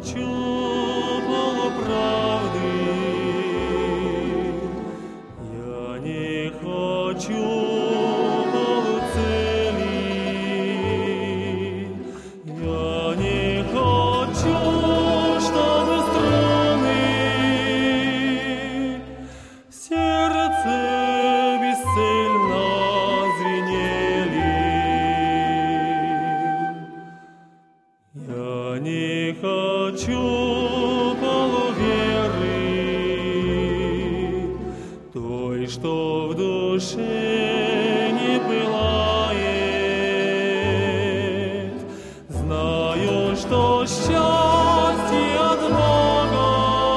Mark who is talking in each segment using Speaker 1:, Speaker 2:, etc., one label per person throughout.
Speaker 1: хочу полуправды, я не хочу полуцели, я не хочу, чтобы струны в сердце бесцельно звенели. Я не хочу полуверы, той, что в душе не пылает. Знаю, что счастье от Бога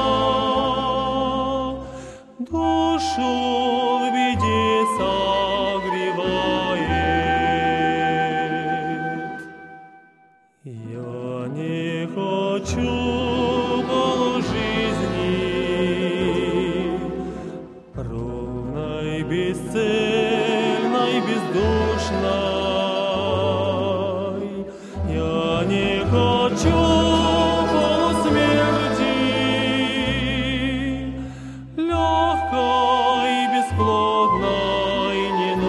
Speaker 1: душу в беде согревает. Я не хочу полужизни, ровной, бесцельной, бездушной. Я не хочу полусмерти, легкой, бесплодной,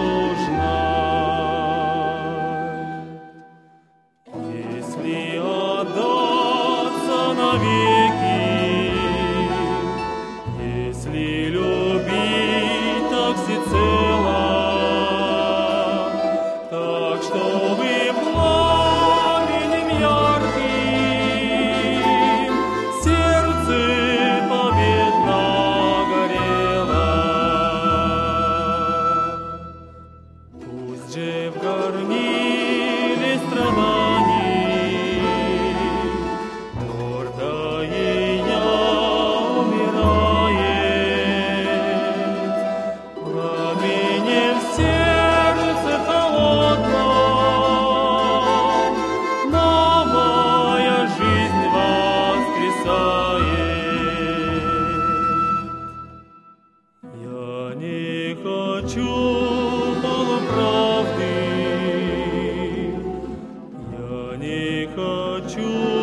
Speaker 1: ненужной. Если отдаться навеки, если любить так всецело, так, чтобы пламенем ярким сердце победно горело. Пусть же в горниле страданий гордая я умирает, пламенем в сердце холодном новая жизнь воскресает. Я не хочу полуправды, я не хочу